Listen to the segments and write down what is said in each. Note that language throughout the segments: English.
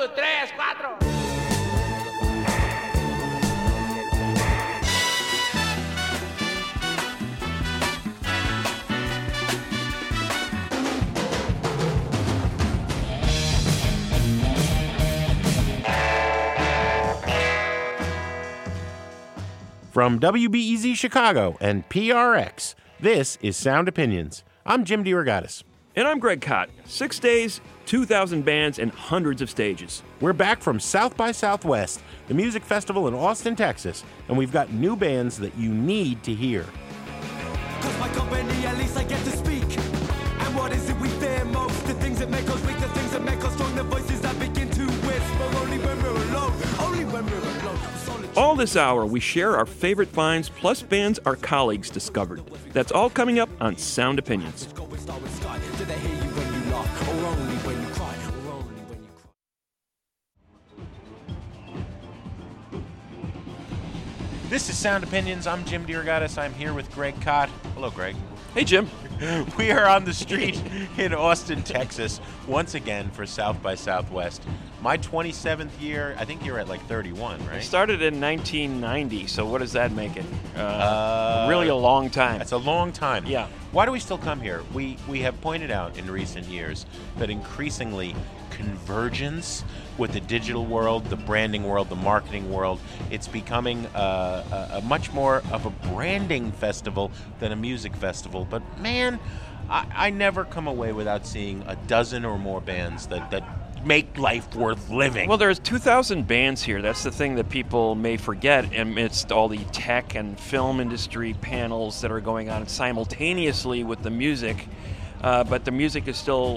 tres, cuatro. From WBEZ Chicago and PRX, this is Sound Opinions. I'm Jim DeRogatis. And I'm Greg Kot. 6 days, 2,000 bands, and hundreds of stages. We're back from South by Southwest, the music festival in Austin, Texas, and we've got new bands that you need to hear. 'Cause my company, at least I get to speak. And what is it we fear most? The things that make us weak, the things that make us strong, the voices that begin to whisper. Only when we're alone, only when we're alone. All this hour, we share our favorite finds, plus bands our colleagues discovered. That's all coming up on Sound Opinions. This is Sound Opinions. I'm Jim DeRogatis. I'm here with Greg Kot. Hello, Greg. Hey, Jim. We are on the street in Austin, Texas, once again for South by Southwest. My 27th year, I think you're at like 31, right? It started in 1990, so what does that make it? Really a long time. That's a long time. Yeah. Why do we still come here? We have pointed out in recent years that increasingly convergence with the digital world, the branding world, the marketing world, it's becoming a much more of a branding festival than a music festival. But man, I never come away without seeing a dozen or more bands that make life worth living. Well, there's 2,000 bands here. That's the thing that people may forget amidst all the tech and film industry panels that are going on simultaneously with the music. But the music is still,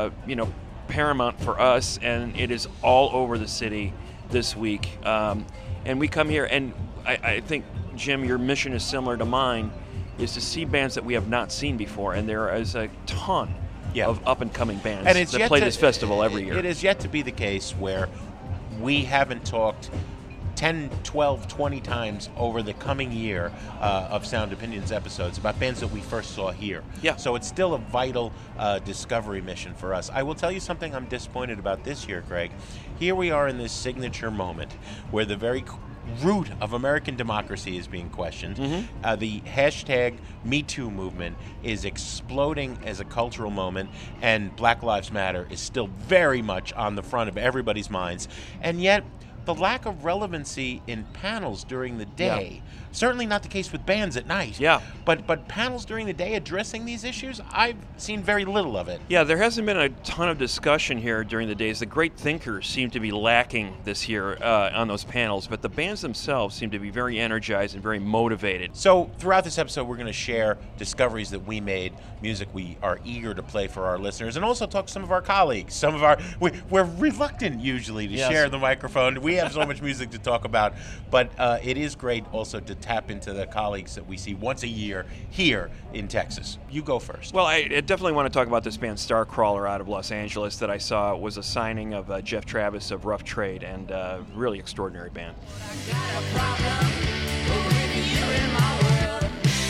paramount for us, and it is all over the city this week. And we come here, and I think, Jim, your mission is similar to mine, is to see bands that we have not seen before, and there is a ton of up-and-coming bands that play this festival every year. It is yet to be the case where we haven't talked 10, 12, 20 times over the coming year of Sound Opinions episodes about bands that we first saw here. Yeah. So it's still a vital discovery mission for us. I will tell you something I'm disappointed about this year, Greg. Here we are in this signature moment where the very root of American democracy is being questioned. Mm-hmm. The hashtag #MeToo movement is exploding as a cultural moment, and Black Lives Matter is still very much on the front of everybody's minds. And yet, the lack of relevancy in panels during the day, certainly not the case with bands at night. Yeah. But panels during the day addressing these issues, I've seen very little of it. Yeah, there hasn't been a ton of discussion here during the days. The great thinkers seem to be lacking this year on those panels, but the bands themselves seem to be very energized and very motivated. So throughout this episode, we're going to share discoveries that we made, music we are eager to play for our listeners, and also talk to some of our colleagues. We're reluctant usually to share the microphone. We have so much music to talk about, but it is great also to tap into the colleagues that we see once a year here in Texas. You go first. Well, I definitely want to talk about this band Starcrawler out of Los Angeles that I saw was a signing of Jeff Travis of Rough Trade, and really extraordinary band. I got a problem with you in my world.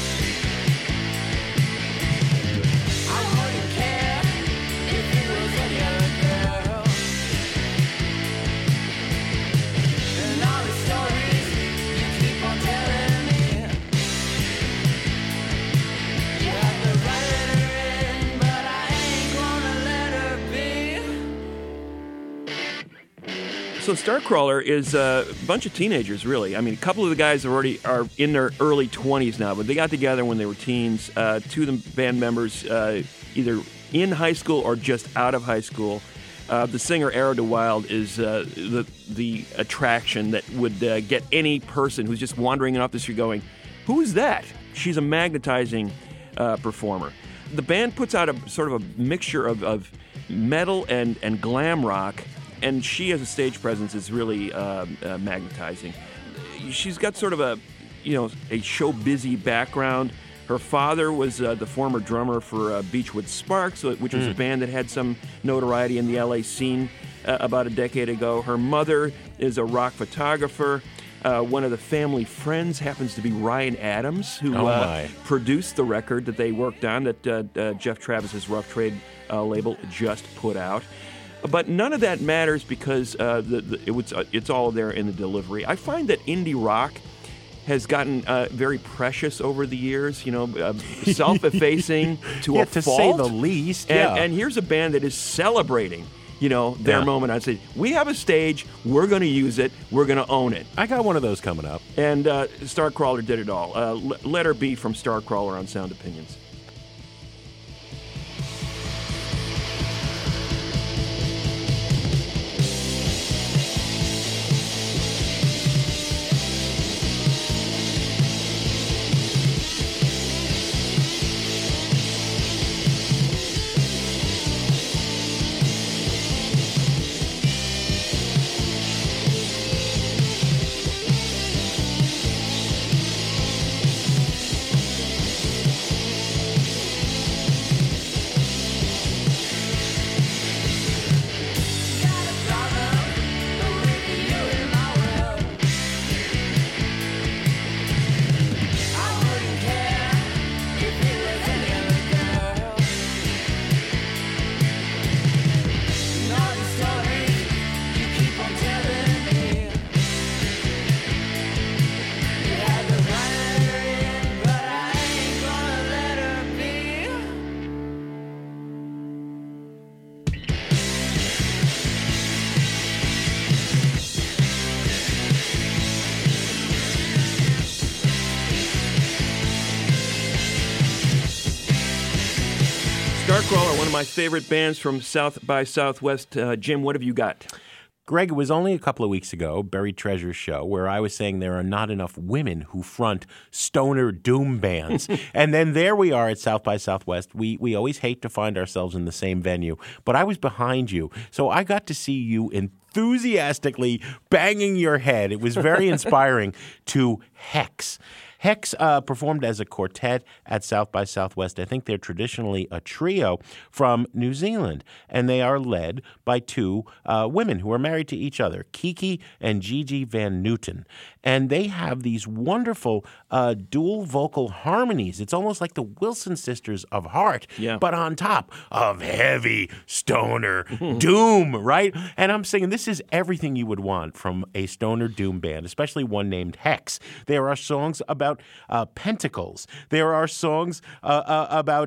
I wouldn't care if it was any other girl. And all the stories you keep on telling me, you have to write her in, but I ain't gonna let her be. So Starcrawler is a bunch of teenagers, really. I mean, a couple of the guys are in their early 20s now, but they got together when they were teens. Two of the band members either in high school or just out of high school. The singer, Arrow DeWild, is the attraction that would get any person who's just wandering off the street going, who's that? She's a magnetizing performer. The band puts out a sort of a mixture of metal and glam rock, and she as a stage presence is really magnetizing. She's got sort of a show busy background. Her father was the former drummer for Beechwood Sparks, which was a band that had some notoriety in the LA scene about a decade ago. Her mother is a rock photographer. One of the family friends happens to be Ryan Adams, who produced the record that they worked on that Jeff Travis's Rough Trade label just put out. But none of that matters because it's all there in the delivery. I find that indie rock has gotten very precious over the years, self-effacing to a to fault. say the least. And here's a band that is celebrating, their moment on stage. We have a stage. We're going to use it. We're going to own it. I got one of those coming up. And Starcrawler did it all. Letter B from Starcrawler on Sound Opinions. Starcrawler, one of my favorite bands from South by Southwest. Jim, what have you got? Greg, it was only a couple of weeks ago, Buried Treasure's show, where I was saying there are not enough women who front stoner doom bands. And then there we are at South by Southwest. We always hate to find ourselves in the same venue, but I was behind you. So I got to see you enthusiastically banging your head. It was very inspiring to Hex. Hex performed as a quartet at South by Southwest. I think they're traditionally a trio from New Zealand, and they are led by two women who are married to each other, Kiki and Gigi Van Newton. And they have these wonderful dual vocal harmonies. It's almost like the Wilson sisters of Heart, but on top of heavy stoner doom, right? And I'm saying this is everything you would want from a stoner doom band, especially one named Hex. There are songs about pentacles. There are songs about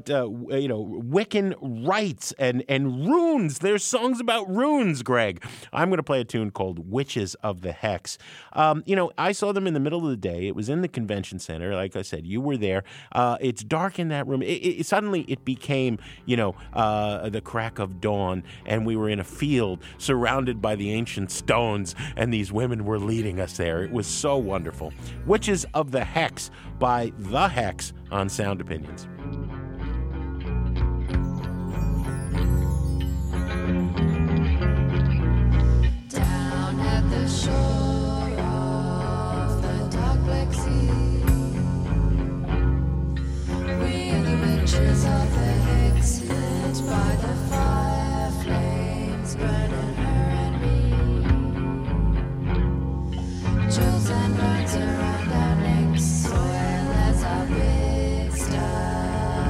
Wiccan rites and runes. There's songs about runes, Greg. I'm going to play a tune called Witches of the Hex. I saw them in the middle of the day. It was in the convention center. Like I said, you were there. It's dark in that room. Suddenly it became, the crack of dawn, and we were in a field surrounded by the ancient stones, and these women were leading us there. It was so wonderful. Witches of the Hex by The Hex on Sound Opinions. Down at the shore of the dark black sea, we are the witches of the Hex, lit by the fire flames burning her and me. Jewels and burns around our necks, soil as our big star.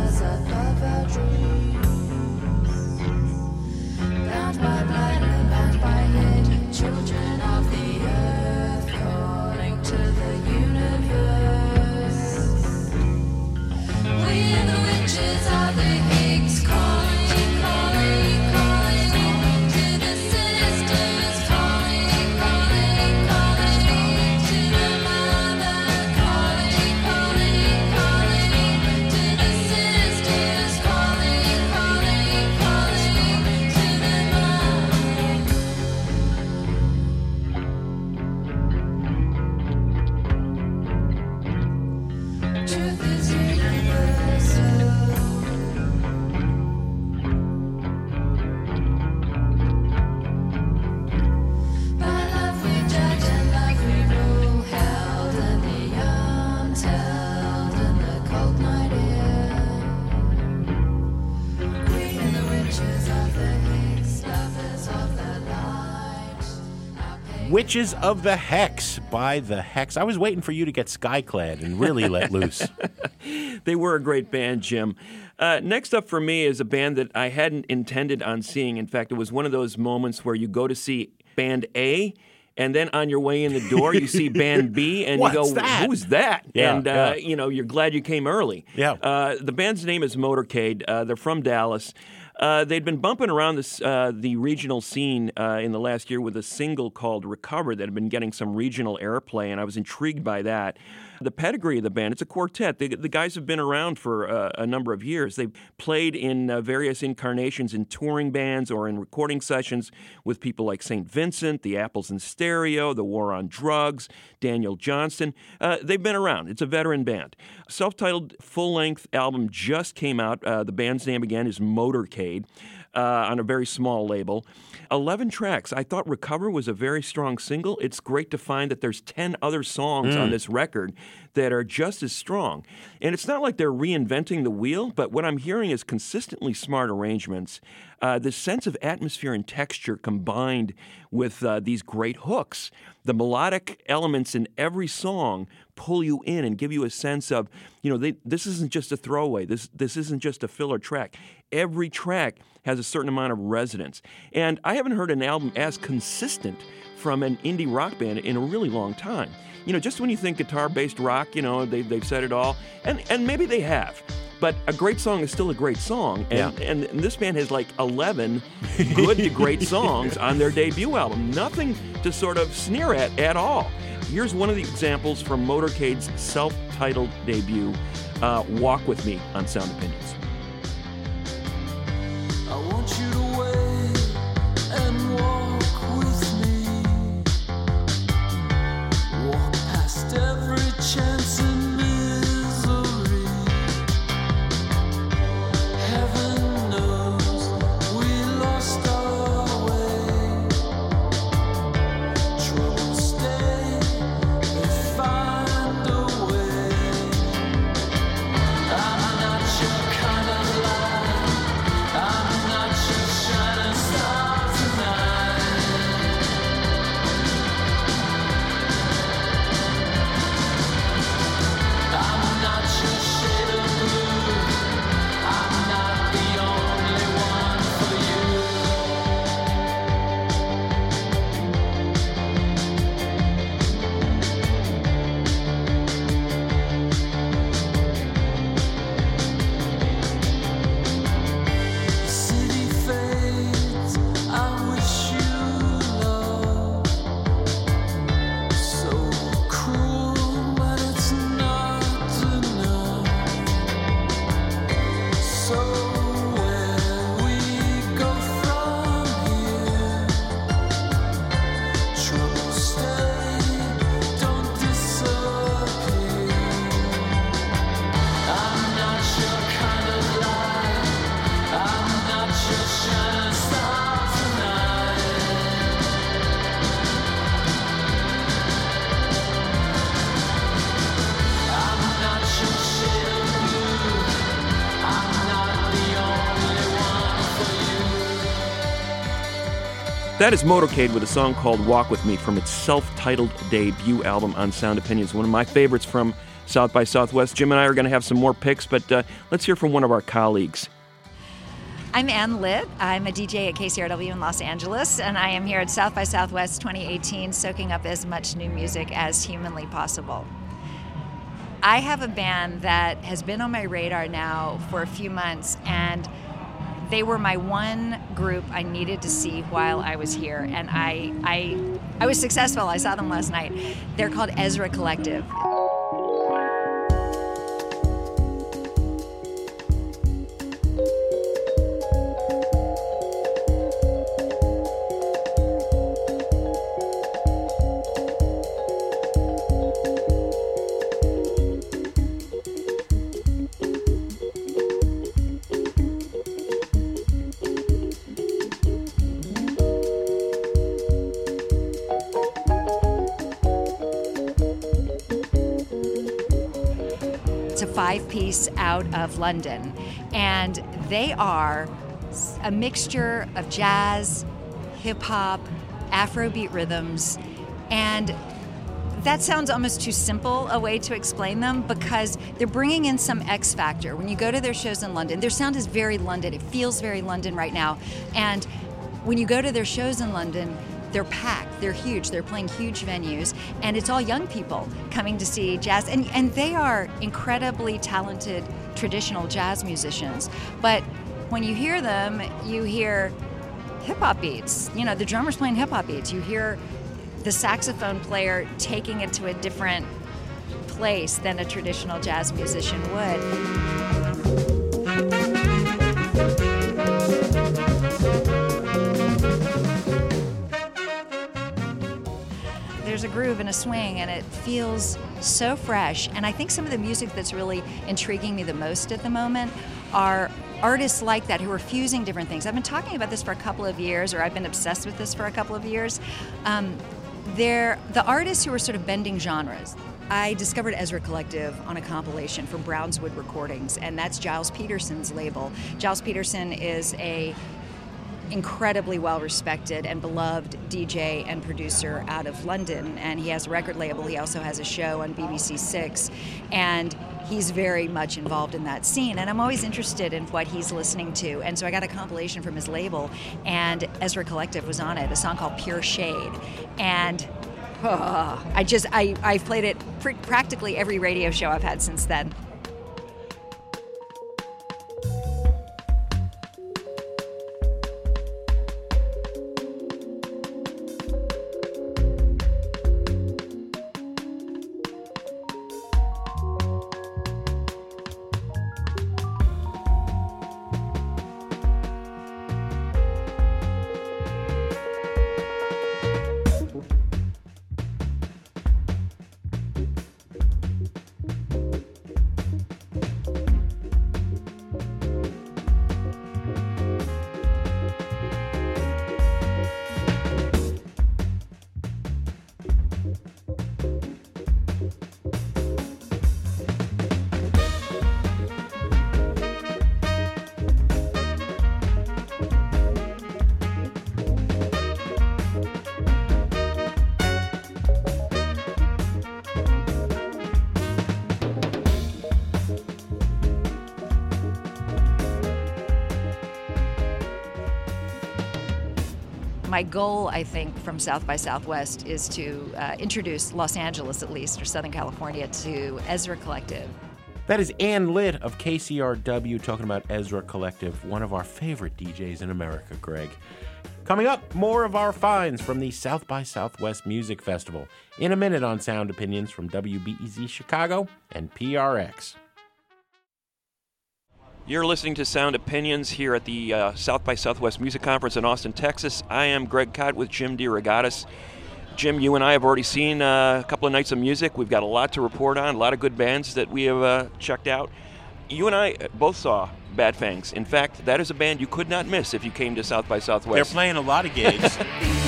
Witches of the Hex by the Hex. I was waiting for you to get skyclad and really let loose. They were a great band, Jim. Next up for me is a band that I hadn't intended on seeing. In fact, it was one of those moments where you go to see band A, and then on your way in the door, you see band B, and you go, that? Who's that? Yeah, And, you're glad you came early. Yeah. The band's name is Motorcade. They're from Dallas. They'd been bumping around the regional scene in the last year with a single called Recover that had been getting some regional airplay, and I was intrigued by that. The pedigree of the band, it's a quartet. The guys have been around for a number of years. They've played in various incarnations in touring bands or in recording sessions with people like St. Vincent, the Apples in Stereo, the War on Drugs, Daniel Johnston. They've been around. It's a veteran band. Self-titled full-length album just came out. The band's name, again, is Motorcade. On a very small label. 11 tracks. I thought Recover was a very strong single. It's great to find that there's 10 other songs on this record that are just as strong. And it's not like they're reinventing the wheel, but what I'm hearing is consistently smart arrangements. This sense of atmosphere and texture combined with these great hooks. The melodic elements in every song pull you in and give you a sense of, this isn't just a throwaway. This isn't just a filler track. Every track has a certain amount of resonance. And I haven't heard an album as consistent from an indie rock band in a really long time. Just when you think guitar-based rock, they've said it all, and maybe they have. But a great song is still a great song, and this band has like 11 good to great songs on their debut album. Nothing to sort of sneer at all. Here's one of the examples from Motorcade's self-titled debut, Walk With Me on Sound Opinions. I want you to wait and walk with me. Walk past every chance and misery. Heaven knows we lost our way. Troubles stay, they find a way. I'm not your kind of life. I'm not your shining star tonight. I'm not your shade of blue. I'm not the only one for you. The city fades, I wish you love. So cruel, but it's not enough. So where we go from here, troubles stay, don't disappear. I'm not your kind of light. I'm not your shining star tonight. I'm not your shade of blue. I'm not the only one for you. That is Motorcade with a song called Walk With Me from its self-titled debut album on Sound Opinions, one of my favorites from South by Southwest. Jim and I are going to have some more picks, but let's hear from one of our colleagues. I'm Ann Litt. I'm a DJ at KCRW in Los Angeles, and I am here at South by Southwest 2018 soaking up as much new music as humanly possible. I have a band that has been on my radar now for a few months, and they were my one group I needed to see while I was here, and I was successful. I saw them last night. They're called Ezra Collective. It's a 5-piece out of London, and they are a mixture of jazz, hip-hop, Afrobeat rhythms, and that sounds almost too simple a way to explain them because they're bringing in some X factor. When you go to their shows in London, their sound is very London. It feels very London right now. And when you go to their shows in London, they're packed, they're huge, they're playing huge venues, and it's all young people coming to see jazz. And they are incredibly talented traditional jazz musicians. But when you hear them, you hear hip-hop beats. You know, the drummer's playing hip-hop beats. You hear the saxophone player taking it to a different place than a traditional jazz musician would. There's a groove and a swing, and it feels so fresh. And I think some of the music that's really intriguing me the most at the moment are artists like that who are fusing different things. I've been talking about this for a couple of years, or I've been obsessed with this for a couple of years. They're the artists who are sort of bending genres. I discovered Ezra Collective on a compilation from Brownswood Recordings, and that's Giles Peterson's label. Giles Peterson is a incredibly well-respected and beloved DJ and producer out of London, and he has a record label. He also has a show on BBC Six, and he's very much involved in that scene, and I'm always interested in what he's listening to. And so I got a compilation from his label, and Ezra Collective was on it, a song called Pure Shade. And I've played it practically every radio show I've had since then. My goal, I think, from South by Southwest is to introduce Los Angeles, at least, or Southern California, to Ezra Collective. That is Ann Litt of KCRW talking about Ezra Collective, one of our favorite DJs in America, Greg. Coming up, more of our finds from the South by Southwest Music Festival in a minute on Sound Opinions from WBEZ Chicago and PRX. You're listening to Sound Opinions here at the South by Southwest Music Conference in Austin, Texas. I am Greg Kot with Jim DeRogatis. Jim, you and I have already seen a couple of nights of music. We've got a lot to report on, a lot of good bands that we have checked out. You and I both saw Bad Fangs. In fact, that is a band you could not miss if you came to South by Southwest. They're playing a lot of gigs.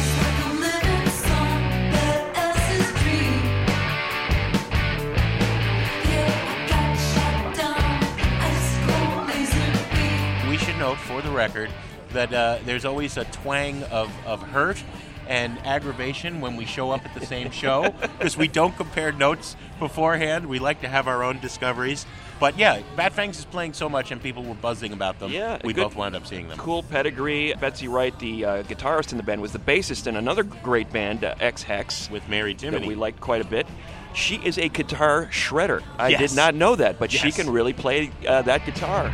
Note for the record that there's always a twang of hurt and aggravation when we show up at the same show because we don't compare notes beforehand. We like to have our own discoveries. But yeah, Bad Fangs is playing so much and people were buzzing about them. Yeah, we both wound up seeing them. Cool pedigree. Betsy Wright, the guitarist in the band, was the bassist in another great band, X-Hex. With Mary Timony. That we liked quite a bit. She is a guitar shredder. I did not know that, but she can really play that guitar.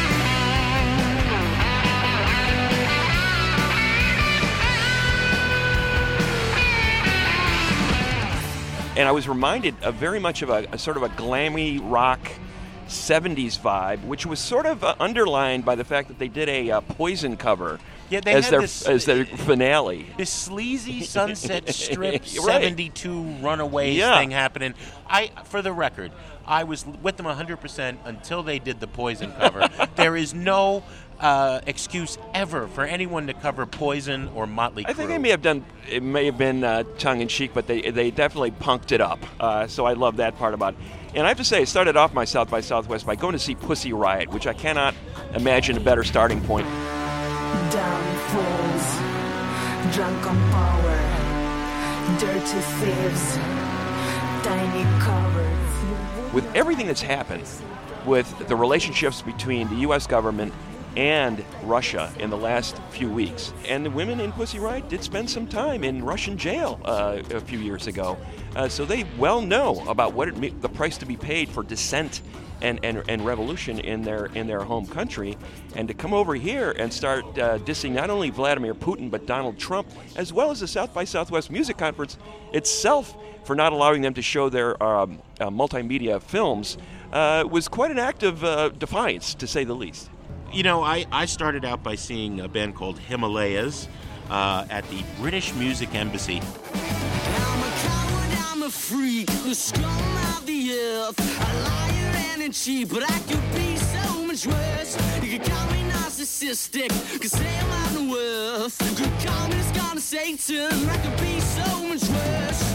And I was reminded of very much of a sort of a glammy rock 70s vibe, which was sort of underlined by the fact that they did a Poison cover as their finale. This sleazy Sunset Strip 72 Runaways thing happening. For the record, I was with them 100% until they did the Poison cover. There is no excuse ever for anyone to cover Poison or Motley Crue. I think it may have been tongue-in-cheek, but they definitely punked it up. So I love that part about it. And I have to say, I started off my South by Southwest by going to see Pussy Riot, which I cannot imagine a better starting point. Down falls, drunk on power. dirty thieves, tiny cowards. With everything that's happened with the relationships between the U.S. government and Russia in the last few weeks, and the women in Pussy Riot did spend some time in Russian jail a few years ago, so they well know about what the price to be paid for dissent and revolution in their home country, and to come over here and start dissing not only Vladimir Putin but Donald Trump, as well as the South by Southwest Music Conference itself for not allowing them to show their multimedia films, was quite an act of defiance, to say the least. You know, I started out by seeing a band called Himalayas at the British Music Embassy. I'm a coward, I'm a freak, the scum of the earth, a liar and a cheat, but I could be so much worse. You could call me narcissistic, could say I'm out of worth. You could call me the god of Satan, I could be so much worse.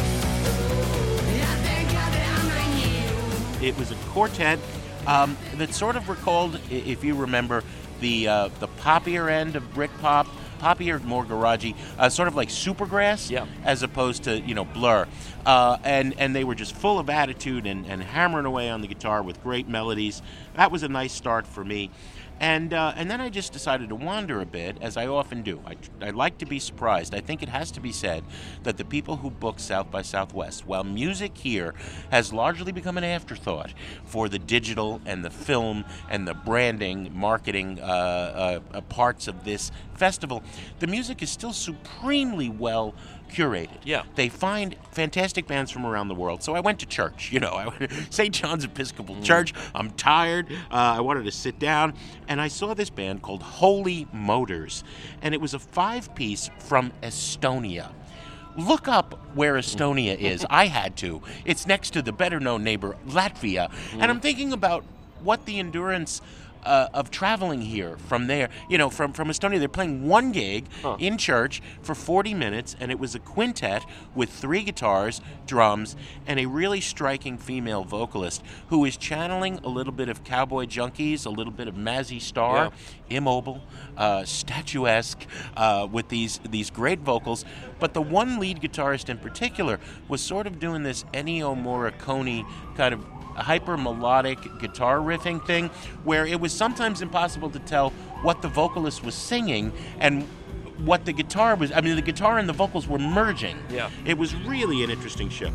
It was a quartet that sort of recalled, if you remember, the poppier end of Britpop, poppier, more garagey, sort of like Supergrass, yeah, as opposed to Blur, and they were just full of attitude and hammering away on the guitar with great melodies. That was a nice start for me. And then I just decided to wander a bit, as I often do. I like to be surprised. I think it has to be said that the people who book South by Southwest, while music here has largely become an afterthought for the digital and the film and the branding, marketing parts of this festival, the music is still supremely well curated. Yeah. They find fantastic bands from around the world. So I went to church, I went to St. John's Episcopal Church. I'm tired. I wanted to sit down. And I saw this band called Holy Motors. And it was a 5-piece from Estonia. Look up where Estonia is. I had to. It's next to the better-known neighbor, Latvia. And I'm thinking about what the endurance of traveling here from there, from Estonia. They're playing one gig in church for 40 minutes, and it was a quintet with 3 guitars, drums, and a really striking female vocalist who is channeling a little bit of Cowboy Junkies, a little bit of Mazzy Star, immobile, statuesque, with these great vocals. But the one lead guitarist in particular was sort of doing this Ennio Morricone kind of hyper-melodic guitar riffing thing, where it was sometimes impossible to tell what the vocalist was singing and what the guitar was. I mean, the guitar and the vocals were merging. Yeah. It was really an interesting show.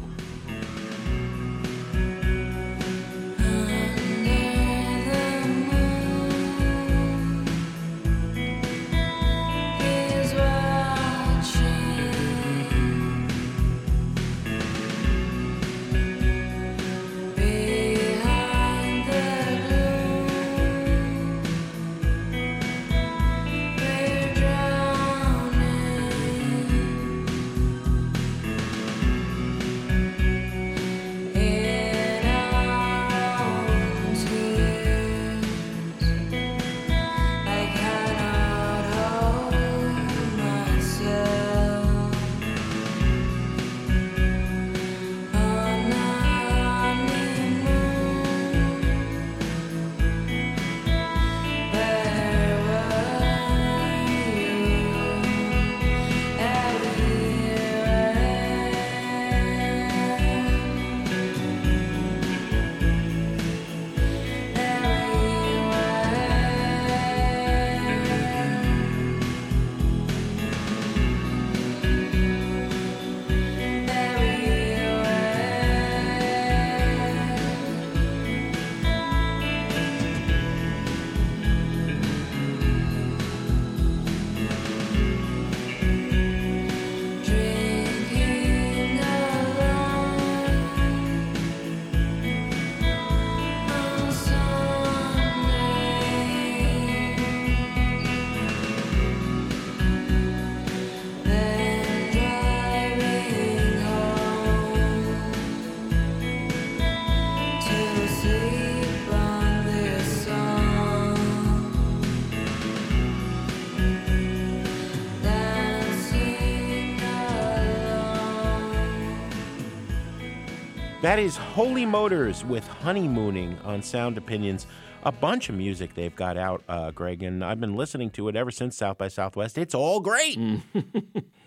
That is Holy Motors with Honeymooning on Sound Opinions. A bunch of music they've got out, Greg, and I've been listening to it ever since South by Southwest. It's all great.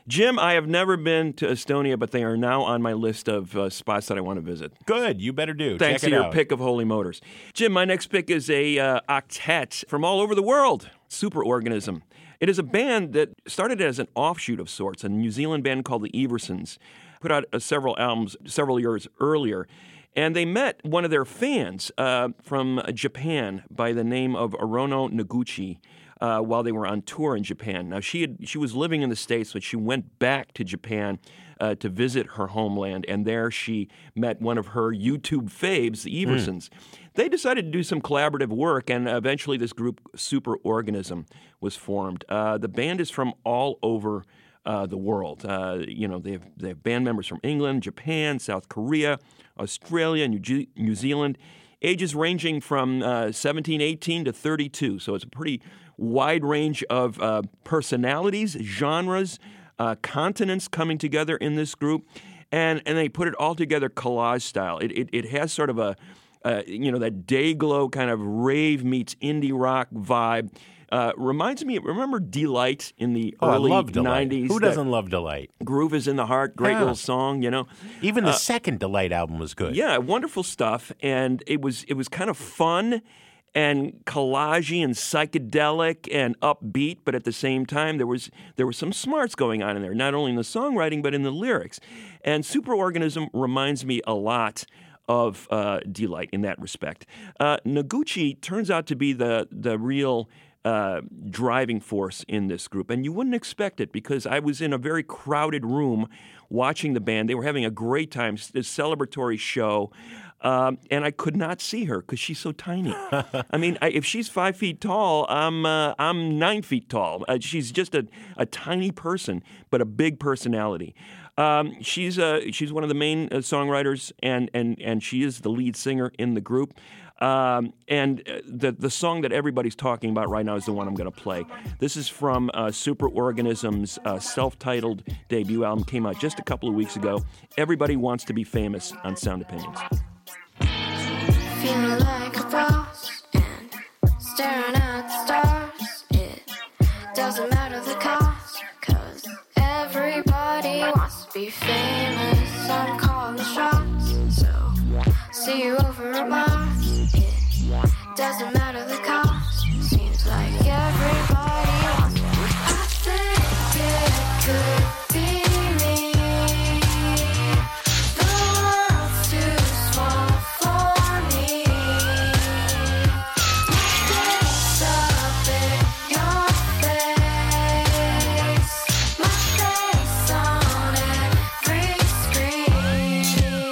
Jim, I have never been to Estonia, but they are now on my list of spots that I want to visit. Good, you better do. Thanks Check to it your out. pick of Holy Motors. Jim, my next pick is a octet from all over the world, Superorganism. It is a band that started as an offshoot of sorts, a New Zealand band called the Eversons, put out several albums several years earlier. And they met one of their fans from Japan by the name of Arono Noguchi while they were on tour in Japan. Now, she was living in the States, but she went back to Japan to visit her homeland, and there she met one of her YouTube faves, the Eversons. They decided to do some collaborative work, and eventually this group, Superorganism, was formed. The band is from all over the world. They have band members from England, Japan, South Korea, Australia, New Zealand, ages ranging from 17, 18 to 32. So it's a pretty wide range of personalities, genres, continents coming together in this group, and they put it all together collage style. It has sort of a that day glow kind of rave meets indie rock vibe. Reminds me, remember Delight in the early I love Delight. 90s? Who doesn't love Delight? Groove is in the Heart, great little song, Even the second Delight album was good. Yeah, wonderful stuff, and it was kind of fun and collagey and psychedelic and upbeat, but at the same time there was some smarts going on in there, not only in the songwriting but in the lyrics. And Superorganism reminds me a lot of Delight in that respect. Noguchi turns out to be the real driving force in this group. And you wouldn't expect it because I was in a very crowded room watching the band. They were having a great time, this celebratory show. And I could not see her because she's so tiny. I mean, if she's 5 feet tall, I'm 9 feet tall. She's just a tiny person, but a big personality. She's one of the main songwriters, and she is the lead singer in the group. And the song that everybody's talking about right now is the one I'm going to play. This is from Superorganism's self-titled debut album, came out just a couple of weeks ago. Everybody Wants to Be Famous on Sound Opinions. Feeling like a boss and staring at the stars. It doesn't matter the cost, 'cause everybody wants to be famous. I'm calling the shots, so see you over at Mars. It doesn't matter the cost, seems like everybody wants to. I think it could be me. The world's too small for me. My face up in your face. My face on every screen.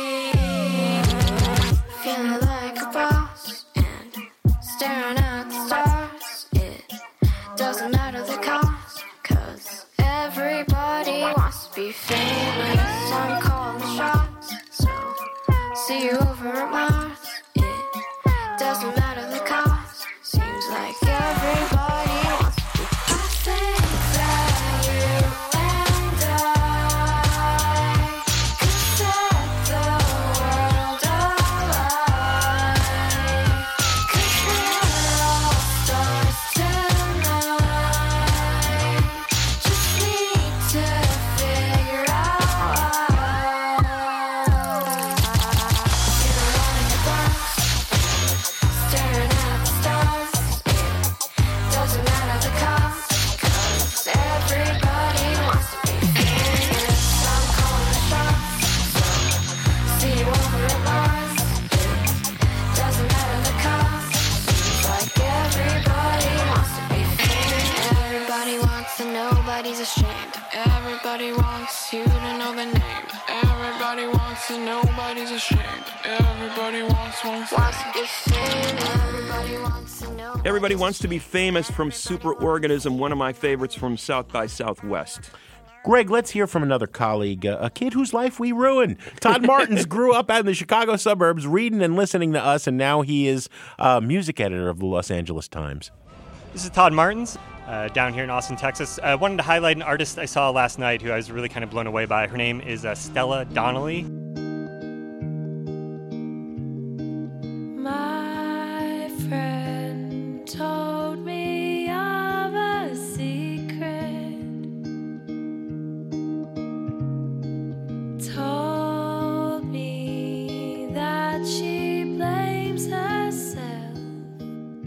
Feeling like a boss and staring at the stars. It doesn't matter the cost, 'cause everybody wants to be famous. I'm calling the shots, so see you over at Mars. It doesn't matter the cost, seems like everybody wants to be. I think that you and I could set the world alight. 'Cause we're all stars tonight. Just need to figure out why. Feeling like a boss, staring at the stars. It doesn't matter the cost, 'cause everybody wants to be famous. I'm calling the shots, so see you over at Mars. It doesn't matter the cost, seems like everybody wants to be famous. Everybody wants to, nobody's ashamed. Everybody wants you to know the name. Everybody wants to, nobody's ashamed. Everybody wants to be famous. Everybody wants to know. Everybody Wants to Be Famous from Superorganism, one of my favorites from South by Southwest. Greg, let's hear from another colleague, a kid whose life we ruined. Todd Martins grew up out in the Chicago suburbs reading and listening to us, and now he is music editor of the Los Angeles Times. This is Todd Martins, down here in Austin, Texas. I wanted to highlight an artist I saw last night who I was really kind of blown away by. Her name is Stella Donnelly. My friend told me of a secret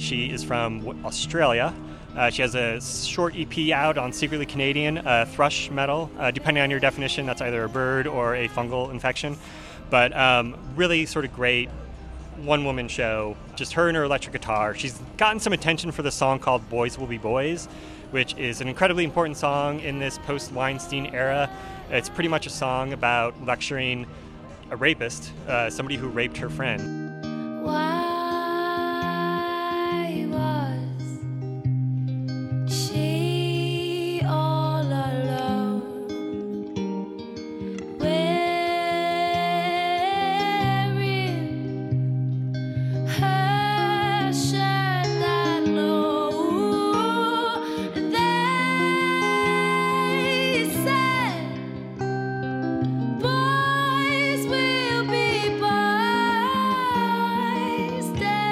She is from Australia. She has a short EP out on Secretly Canadian, thrush metal. Depending on your definition, that's either a bird or a fungal infection. But really sort of great one-woman show, just her and her electric guitar. She's gotten some attention for the song called Boys Will Be Boys, which is an incredibly important song in this post-Weinstein era. It's pretty much a song about lecturing a rapist, somebody who raped her friend. Why was she all alone? Wearing her shirt that low. They said boys will be boys,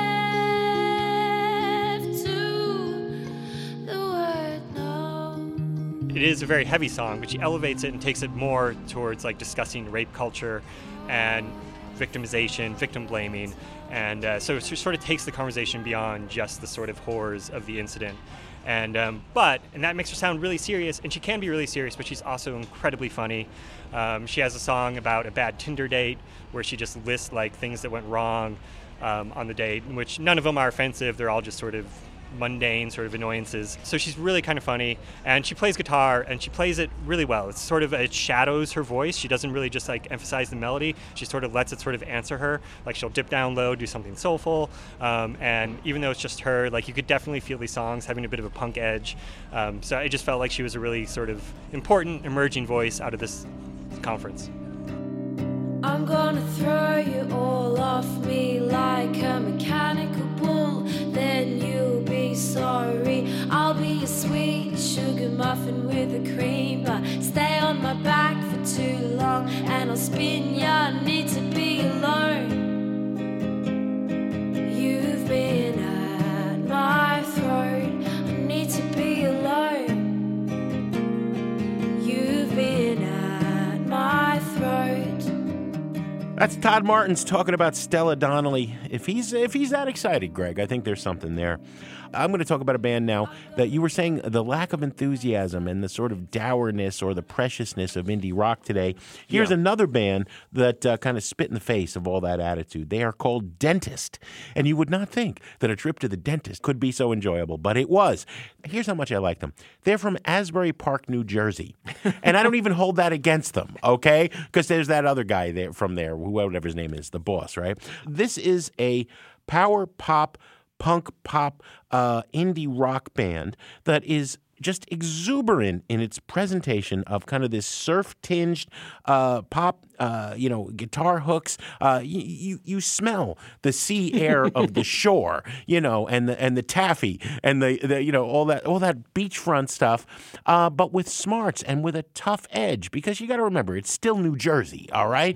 deaf to the word no. It is a very heavy song, but she elevates it and takes it more towards like discussing rape culture and victimization, victim blaming, and so she sort of takes the conversation beyond just the sort of horrors of the incident. And that makes her sound really serious, and she can be really serious, but she's also incredibly funny. She has a song about a bad Tinder date where she just lists like things that went wrong on the date, which none of them are offensive. They're all just sort of mundane sort of annoyances. So she's really kind of funny, and she plays guitar, and she plays it really well. It's sort of, it shadows her voice. She doesn't really just like emphasize the melody. She sort of lets it sort of answer her. Like she'll dip down low, do something soulful, and even though it's just her, like you could definitely feel these songs having a bit of a punk edge. So I just felt like she was a really sort of important emerging voice out of this conference. I'm gonna throw you all off me like a mechanical bull. Then you'll be sorry. I'll be a sweet sugar muffin with a cream, but stay on my back for too long and I'll spin ya. Need to be alone. You've been at my throat. I need to be alone. You've been at my throat. That's Todd Martins talking about Stella Donnelly. If he's that excited, Greg, I think there's something there. I'm going to talk about a band now that you were saying the lack of enthusiasm and the sort of dourness or the preciousness of indie rock today. Here's another band that kind of spit in the face of all that attitude. They are called Dentist. And you would not think that a trip to the dentist could be so enjoyable, but it was. Here's how much I like them. They're from Asbury Park, New Jersey. And I don't even hold that against them, okay? Because there's that other guy there from there, whoever his name is, the boss, right? This is a power pop, punk pop, indie rock band that is just exuberant in its presentation of kind of this surf-tinged pop, guitar hooks. You smell the sea air of the shore, and the taffy and the all that beachfront stuff, but with smarts and with a tough edge, because you got to remember it's still New Jersey, all right?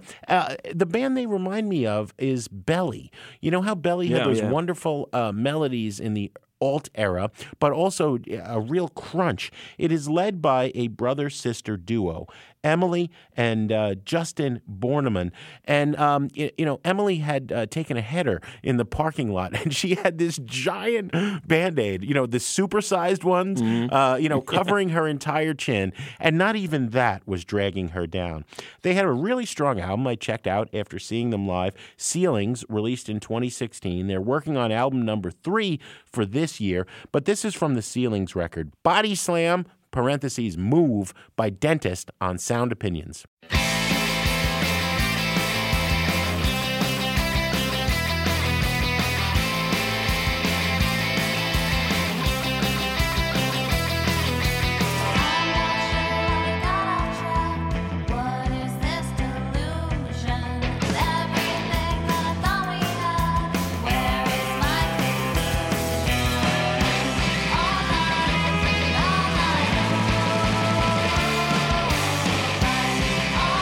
The band they remind me of is Belly. You know how Belly had those wonderful melodies in the alt era, but also a real crunch. It is led by a brother-sister duo, Emily and Justin Borneman. And, Emily had taken a header in the parking lot, and she had this giant Band-Aid, the supersized ones, covering her entire chin. And not even that was dragging her down. They had a really strong album I checked out after seeing them live. Ceilings, released in 2016. They're working on album number 3 for this year, but this is from the Ceilings record, Body Slam, parentheses, Move, by Dentist on Sound Opinions. All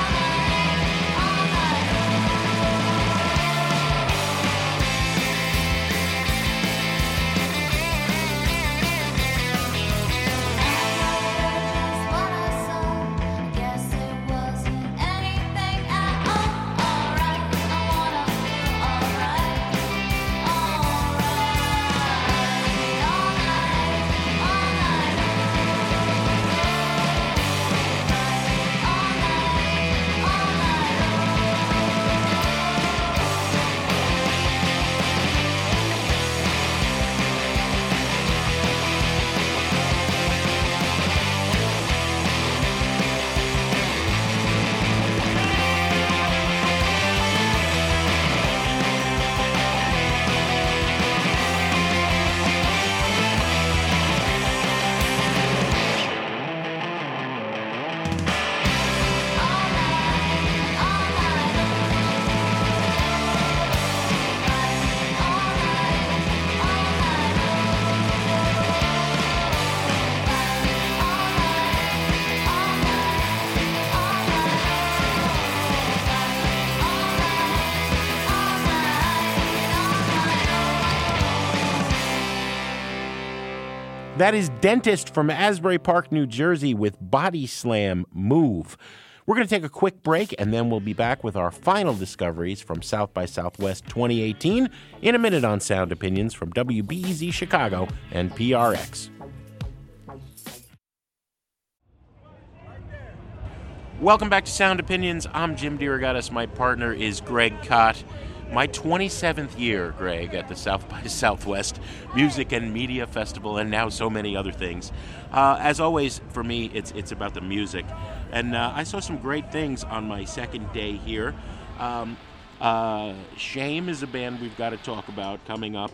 That is Dentist from Asbury Park, New Jersey with Body Slam Move. We're going to take a quick break, and then we'll be back with our final discoveries from South by Southwest 2018 in a minute on Sound Opinions from WBEZ Chicago and PRX. Welcome back to Sound Opinions. I'm Jim DeRogatis. My partner is Greg Kot. My 27th year, Greg, at the South by Southwest Music and Media Festival, and now so many other things. As always, for me, it's about the music. And I saw some great things on my second day here. Shame is a band we've got to talk about coming up.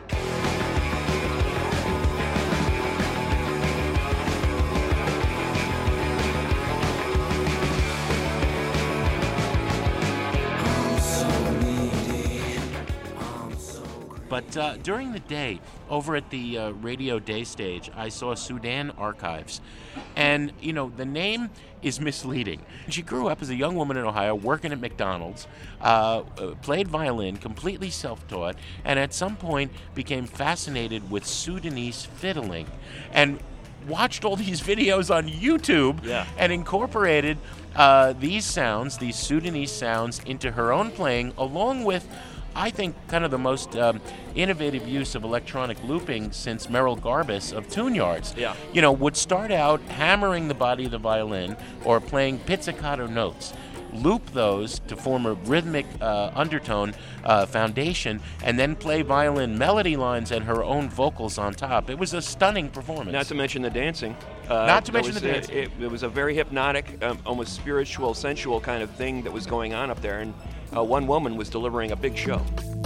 But during the day, over at the Radio Day stage, I saw Sudan Archives. And, you know, the name is misleading. She grew up as a young woman in Ohio working at McDonald's, played violin, completely self-taught, and at some point became fascinated with Sudanese fiddling. And watched all these videos on YouTube and incorporated these sounds, these Sudanese sounds, into her own playing, along with, I think, kind of the most innovative use of electronic looping since Merrill Garbus of Tune Yards. Yeah. You know, would start out hammering the body of the violin or playing pizzicato notes, loop those to form a rhythmic undertone foundation, and then play violin melody lines and her own vocals on top. It was a stunning performance. Not to mention the dancing. Dancing. It was a very hypnotic, almost spiritual, sensual kind of thing that was going on up there, and one woman was delivering a big show.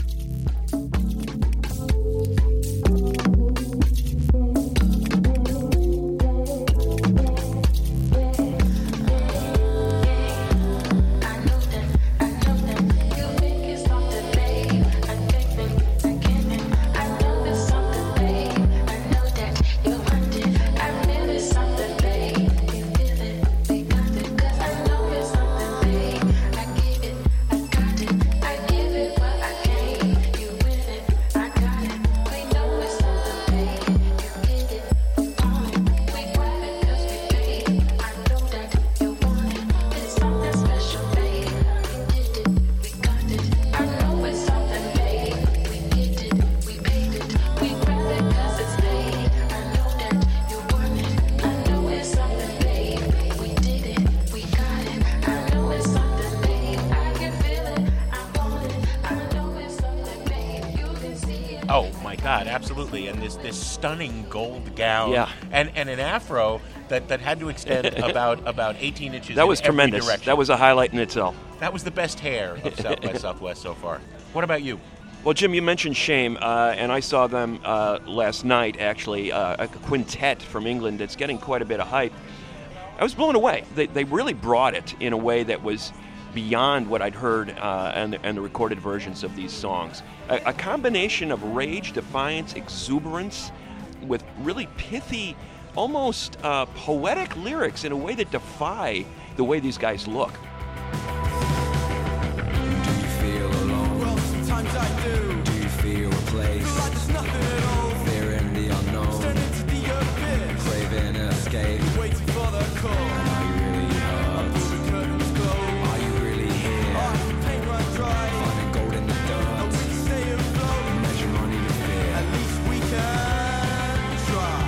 Oh my God, absolutely! And this stunning gold gown, and an afro that had to extend about 18 inches. That was in every tremendous. direction. That was a highlight in itself. That was the best hair of South by Southwest so far. What about you? Well, Jim, you mentioned Shame, and I saw them last night, actually, a quintet from England that's getting quite a bit of hype. I was blown away. They really brought it in a way that was beyond what I'd heard and the recorded versions of these songs. A combination of rage, defiance, exuberance, with really pithy, almost poetic lyrics in a way that defy the way these guys look. Sometimes I do. Do you feel replaced? Like there's nothing at all. Fear in the unknown. Turn into the abyss. Craving escape. Waiting for the call. Are you really hurt? The curtains close. Are you really here? Paint run dry. Finding gold in the dirt. We can stay afloat. Measure money with fear. At least we can try.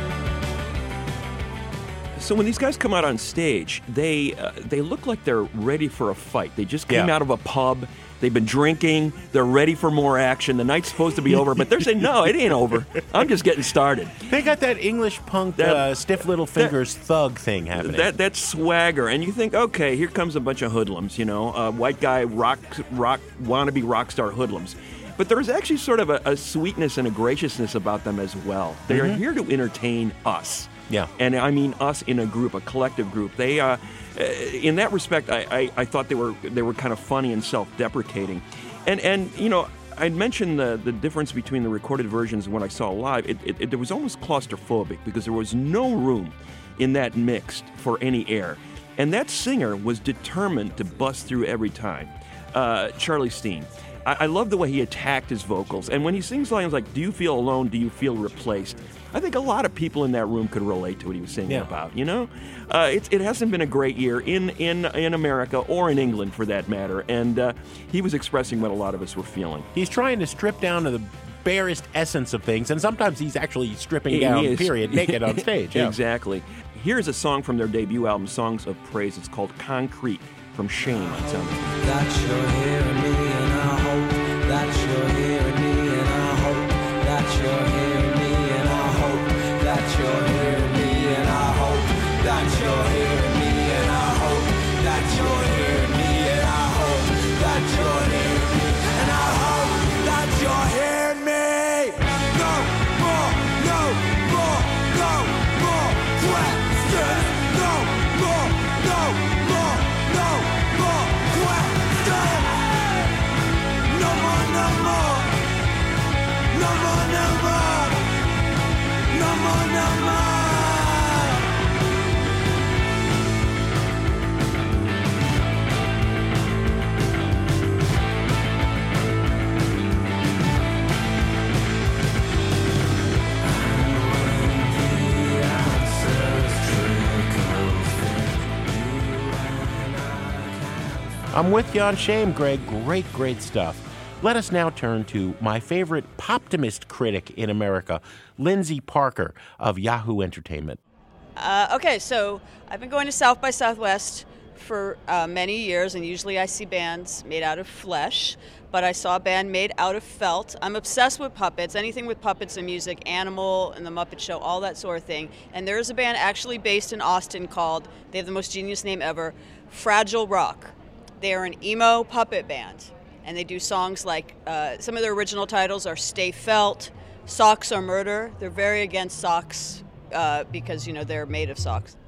So when these guys come out on stage, they look like they're ready for a fight. They just came out of a pub. They've been drinking. They're ready for more action. The night's supposed to be over, but they're saying, no, it ain't over. I'm just getting started. They got that English punk, stiff little fingers thug thing happening. That swagger. And you think, okay, here comes a bunch of hoodlums, white guy wannabe rock star hoodlums. But there's actually sort of a sweetness and a graciousness about them as well. They are here to entertain us. Yeah. And I mean us in a group, a collective group. They in that respect, I thought they were kind of funny and self-deprecating. And I'd mentioned the difference between the recorded versions and what I saw live. It was almost claustrophobic because there was no room in that mix for any air. And that singer was determined to bust through every time. Charlie Steen. I love the way he attacked his vocals. And when he sings lines like, do you feel alone, do you feel replaced? I think a lot of people in that room could relate to what he was singing Yeah. about. It hasn't been a great year in America or in England for that matter, and he was expressing what a lot of us were feeling. He's trying to strip down to the barest essence of things, and sometimes he's actually stripping down, He is. period, naked on stage. Yeah. Exactly. Here's a song from their debut album, Songs of Praise. It's called Concrete from Shame on Sound. That you're hearing me, and I hope that you're hearing me, and I hope that you're hearing me, and I hope that you're hearing me, and I hope that you're hearing me, and I hope that you're hearing me, and I hope that you're hearing me, and I hope that you're hearing me. No more, no more, no more questions. No more, no more, no more questions. No more, no more. No more, no more. No more, no more. I'm with you on Shame, Greg. Great stuff. Let us now turn to my favorite Poptimist critic in America, Lindsay Parker of Yahoo Entertainment. Okay, so I've been going to South by Southwest for many years, and usually I see bands made out of flesh, but I saw a band made out of felt. I'm obsessed with puppets, anything with puppets and music, Animal and The Muppet Show, all that sort of thing. And there is a band actually based in Austin called, they have the most genius name ever, Fragile Rock. They are an emo puppet band, and they do songs like, some of their original titles are Stay Felt, Socks Are Murder. They're very against socks because, they're made of socks.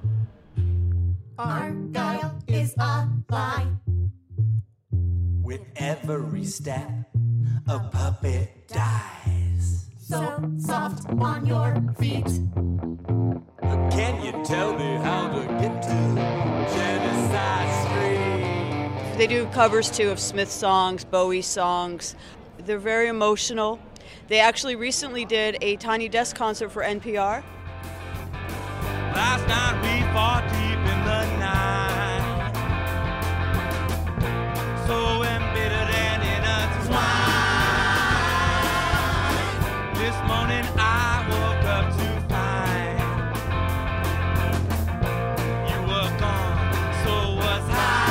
Argyle is a lie. With every step, a puppet dies. So soft on your feet. Can you tell me how to get to Genocide Street? They do covers too of Smith songs, Bowie songs. They're very emotional. They actually recently did a Tiny Desk concert for NPR. Last night we fought deep in the night, so embittered and intertwined. This morning I woke up to find you were gone, so was I.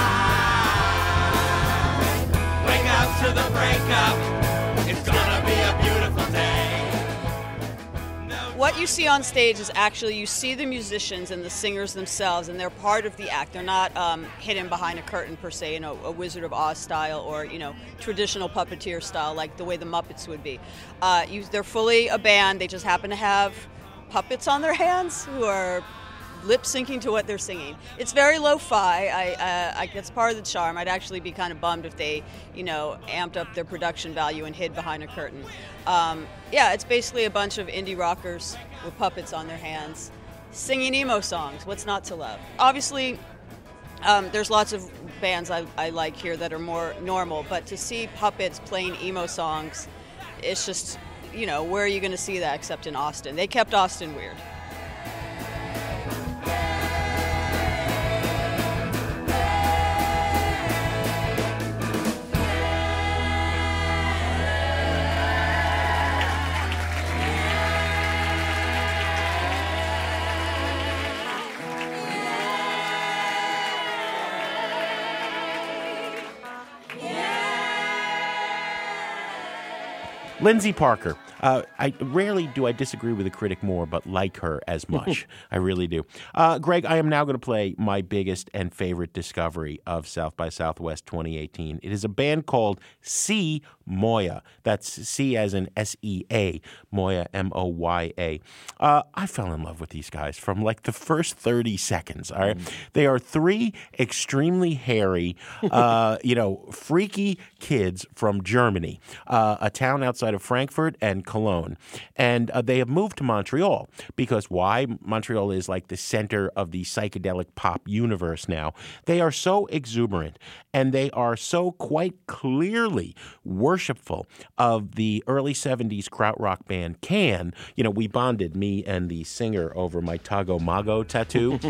Wake up to the breakup, it's gonna be a beautiful day. What you see on stage is actually, you see the musicians and the singers themselves, and they're part of the act. They're not hidden behind a curtain per se, a Wizard of Oz style or, traditional puppeteer style, like the way the Muppets would be. They're fully a band. They just happen to have puppets on their hands who are lip syncing to what they're singing. It's very lo-fi. I it's part of the charm. I'd actually be kind of bummed if they, amped up their production value and hid behind a curtain. It's basically a bunch of indie rockers with puppets on their hands singing emo songs. What's not to love? Obviously, there's lots of bands I like here that are more normal, but to see puppets playing emo songs, it's just, where are you going to see that except in Austin? They kept Austin weird. Lindsay Parker. I rarely do I disagree with a critic more, but like her as much. I really do. Greg, I am now going to play my biggest and favorite discovery of South by Southwest 2018. It is a band called C Moya. That's C as in S-E-A, Moya, M-O-Y-A. I fell in love with these guys from like the first 30 seconds. All right? They are three extremely hairy, freaky kids from Germany, a town outside of Frankfurt, and Cologne. And they have moved to Montreal because why? Montreal is like the center of the psychedelic pop universe now. They are so exuberant and they are so quite clearly worshipful of the early 70s krautrock band Can. You know, we bonded, me and the singer, over my Tago Mago tattoo.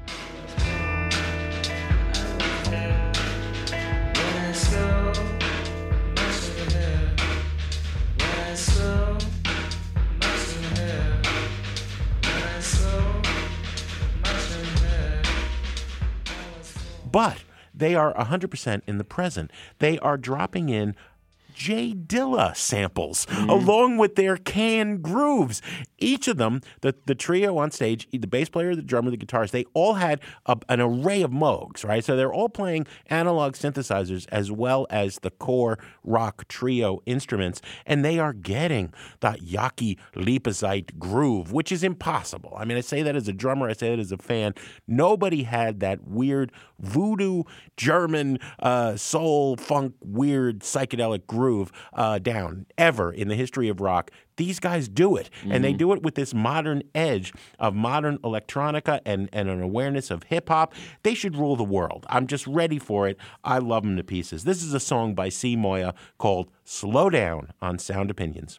But they are 100% in the present. They are dropping in Jay Dilla samples along with their Can grooves. Each of them, the trio on stage, the bass player, the drummer, the guitarist, they all had an array of Moogs, right? So they're all playing analog synthesizers as well as the core rock trio instruments, and they are getting that Yaki Lipizite groove, which is impossible. I mean, I say that as a drummer, I say that as a fan. Nobody had that weird voodoo German soul funk weird psychedelic groove down ever in the history of rock. These guys do it, and they do it with this modern edge of modern electronica and an awareness of hip-hop. They should rule the world. I'm just ready for it. I love them to pieces. This is a song by C. Moya called Slow Down on Sound Opinions.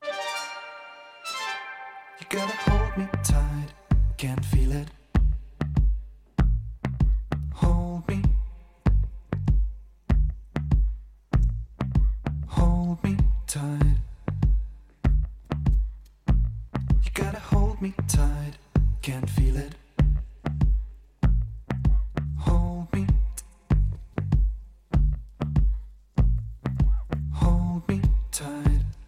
You gotta hold me tight, can't feel it. Hold me. Hold me tight. You gotta hold me tight, can't feel it. Hold me. Hold me tight.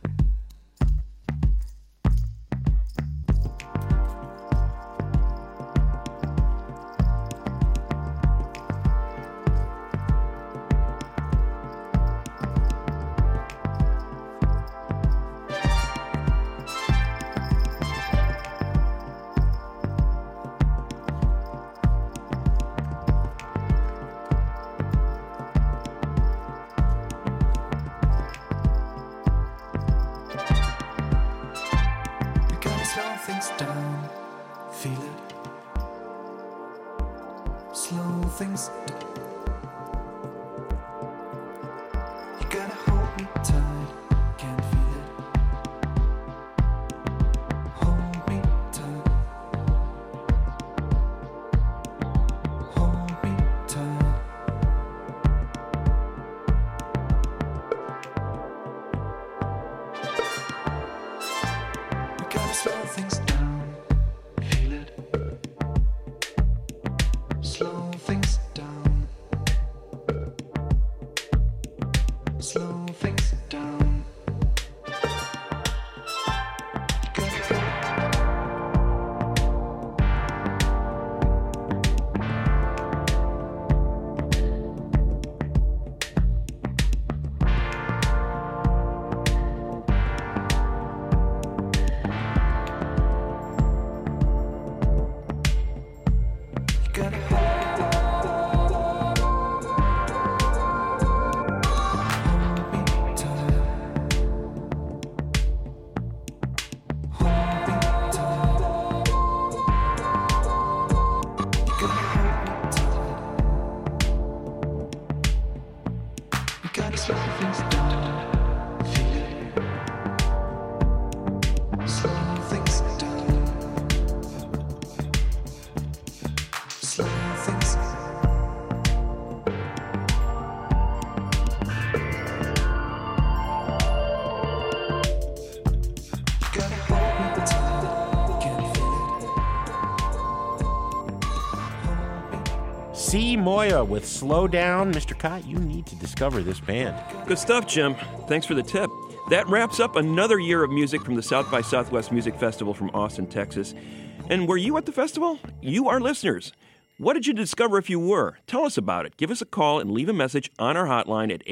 C. Moya with Slow Down. Mr. Cott, you need to discover this band. Good stuff, Jim. Thanks for the tip. That wraps up another year of music from the South by Southwest Music Festival from Austin, Texas. And were you at the festival? You, our listeners. What did you discover if you were? Tell us about it. Give us a call and leave a message on our hotline at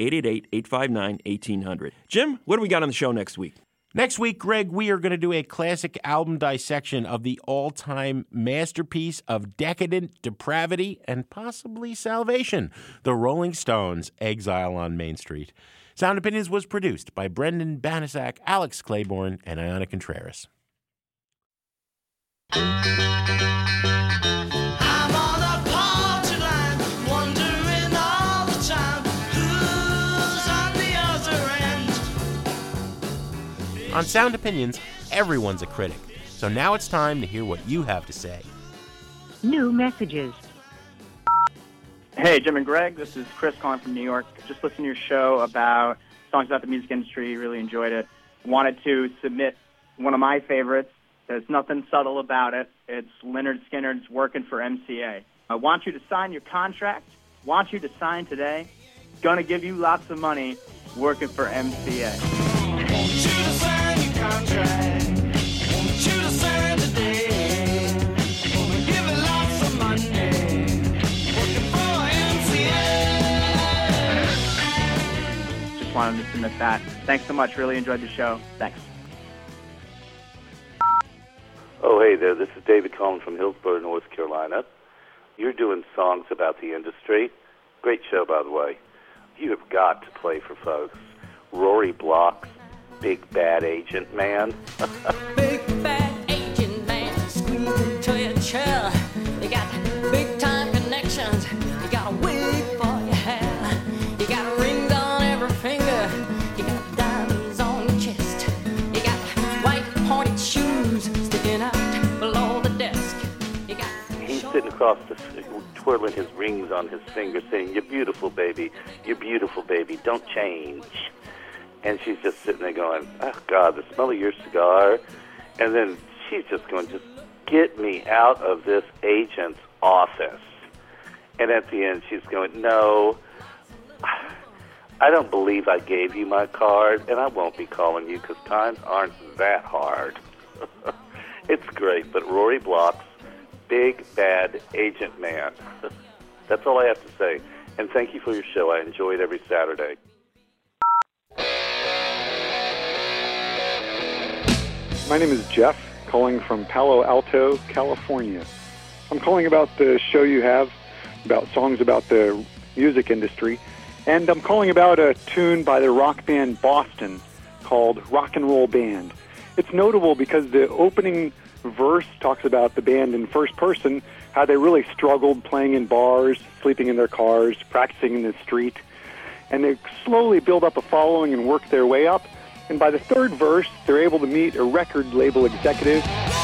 888-859-1800. Jim, what do we got on the show next week? Next week, Greg, we are going to do a classic album dissection of the all-time masterpiece of decadent depravity and possibly salvation, the Rolling Stones' Exile on Main Street. Sound Opinions was produced by Brendan Banasak, Alex Claiborne, and Ayana Contreras. I'm on a party line, wondering all the time who's on the other end. On Sound Opinions, everyone's a critic. So now it's time to hear what you have to say. New messages. Hey, Jim and Greg, this is Chris calling from New York. Just listened to your show about songs about the music industry, really enjoyed it. Wanted to submit one of my favorites. There's nothing subtle about it. It's Lynyrd Skynyrd's Working for MCA. I want you to sign your contract. Want you to sign today. Gonna give you lots of money working for MCA. Want you to sign your contract. Want you to sign today. Gonna give you lots of money. Just wanted to submit that. Thanks so much. Really enjoyed the show. Thanks. Oh, hey there. This is David calling from Hillsborough, North Carolina. You're doing songs about the industry. Great show, by the way. You have got to play for folks. Rory Block's Big Bad Agent Man. Big bad agent man, squeeze into your chair. You got big time connections. You got a wig for your hair. You got rings on every finger. You got diamonds on your chest. You got white pointed shoes sticking out below the desk. You got He's sitting across the twirling his rings on his finger saying, "You're beautiful, baby. You're beautiful, baby. Don't change." And she's just sitting there going, "Oh, God, the smell of your cigar." And then she's just going, "Just get me out of this agent's office." And at the end, she's going, "No, I don't believe I gave you my card, and I won't be calling you because times aren't that hard." It's great, but Rory Block's Big Bad Agent Man. That's all I have to say. And thank you for your show. I enjoy it every Saturday. My name is Jeff, calling from Palo Alto, California. I'm calling about the show you have about songs about the music industry, and I'm calling about a tune by the rock band Boston called Rock and Roll Band. It's notable because the opening verse talks about the band in first person, how they really struggled playing in bars, sleeping in their cars, practicing in the street, and they slowly build up a following and work their way up. And by the third verse, they're able to meet a record label executive.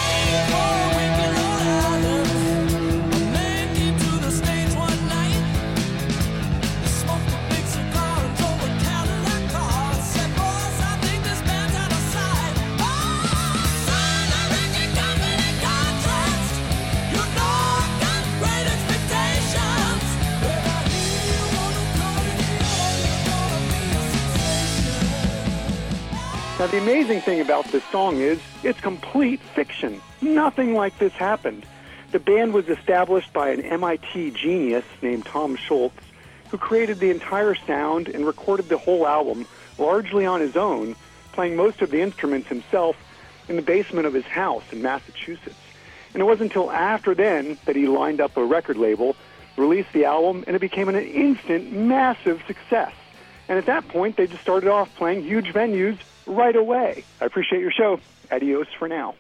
Now, the amazing thing about this song is it's complete fiction. Nothing like this happened. The band was established by an MIT genius named Tom Schultz, who created the entire sound and recorded the whole album largely on his own, playing most of the instruments himself in the basement of his house in Massachusetts. And it wasn't until after then that he lined up a record label, released the album, and it became an instant, massive success. And at that point, they just started off playing huge venues right away. I appreciate your show. Adios for now.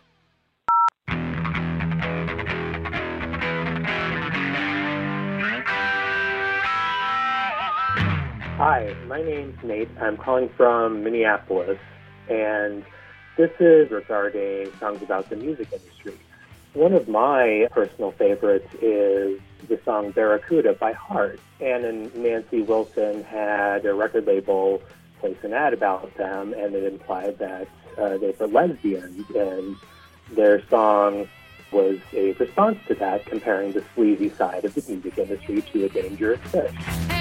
Hi, my name's Nate. I'm calling from Minneapolis, and this is regarding songs about the music industry. One of my personal favorites is the song Barracuda by Heart. Ann and Nancy Wilson had a record label place an ad about them, and it implied that they were lesbians, and their song was a response to that, comparing the sleazy side of the music industry to a dangerous fish.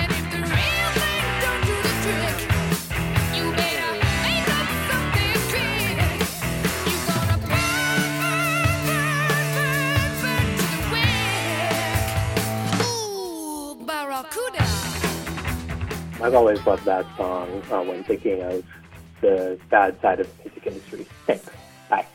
I've always loved that song when thinking of the bad side of the music industry. Thanks. Bye.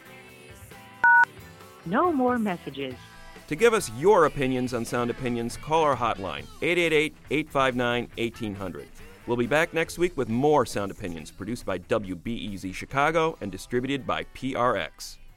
No more messages. To give us your opinions on Sound Opinions, call our hotline, 888-859-1800. We'll be back next week with more Sound Opinions, produced by WBEZ Chicago and distributed by PRX.